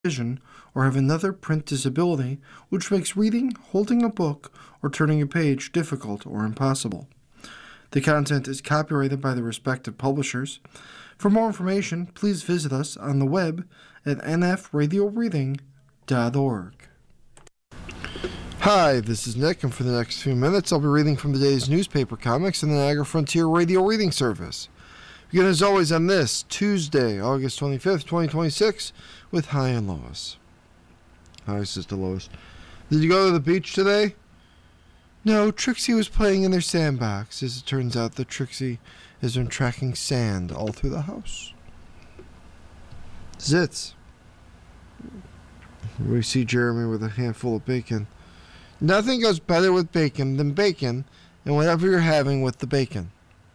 vision, or have another print disability, which makes reading, holding a book, or turning a page difficult or impossible. The content is copyrighted by the respective publishers. For more information, please visit us on the web at nfradioreading.org. Hi, this is Nick, and for the next few minutes, I'll be reading from the day's newspaper comics in the Niagara Frontier Radio Reading Service. Begin as always on this Tuesday, August 25th, 2026, with Hi and Lois. Hi, Sister Lois. Did you go to the beach today? No, Trixie was playing in their sandbox. As it turns out, that Trixie has been tracking sand all through the house. Zits. We see Jeremy with a handful of bacon. Nothing goes better with bacon than bacon, and whatever you're having with the bacon.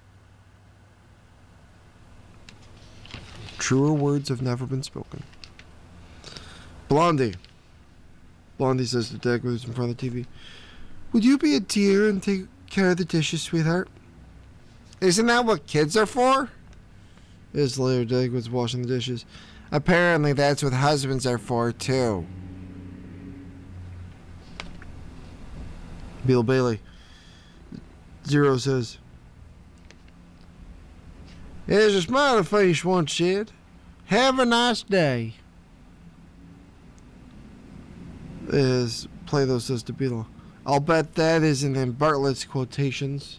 Truer words have never been spoken. Blondie. Blondie says to Dag, who's in front of the TV, would you be a dear and take care of the dishes, sweetheart? Isn't that what kids are for? Is later Dag was washing the dishes. Apparently that's what husbands are for, too. Bill Bailey. Zero says, there's a smiley face once said, have a nice day. As Plato says to Beetle, I'll bet that isn't in Bartlett's quotations.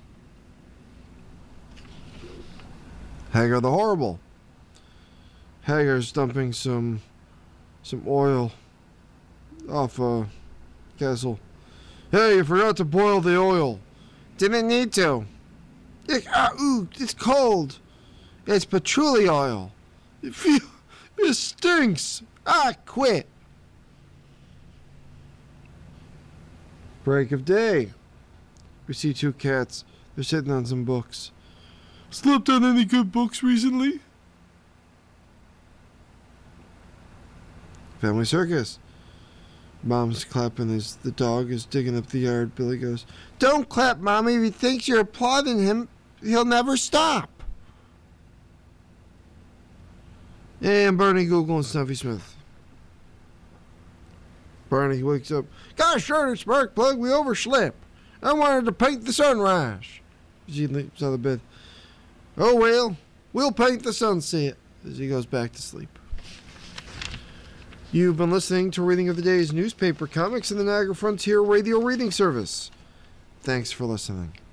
Hagar the Horrible. Hagar's dumping some oil off a castle. Hey, you forgot to boil the oil. Didn't need to. It's cold. It's patchouli oil. It stinks. I quit. Break of day. We see two cats. They're sitting on some books. Slept on any good books recently? Family Circus. Mom's clapping as the dog is digging up the yard. Billy goes, don't clap, Mommy. If he thinks you're applauding him, he'll never stop. And Barney Google and Snuffy Smith. Barney wakes up. Gosh darn it, Sparkplug, we overslept. I wanted to paint the sunrise. As he leaps out of bed. Oh well, we'll paint the sunset. As he goes back to sleep. You've been listening to a reading of the day's newspaper comics in the Niagara Frontier Radio Reading Service. Thanks for listening.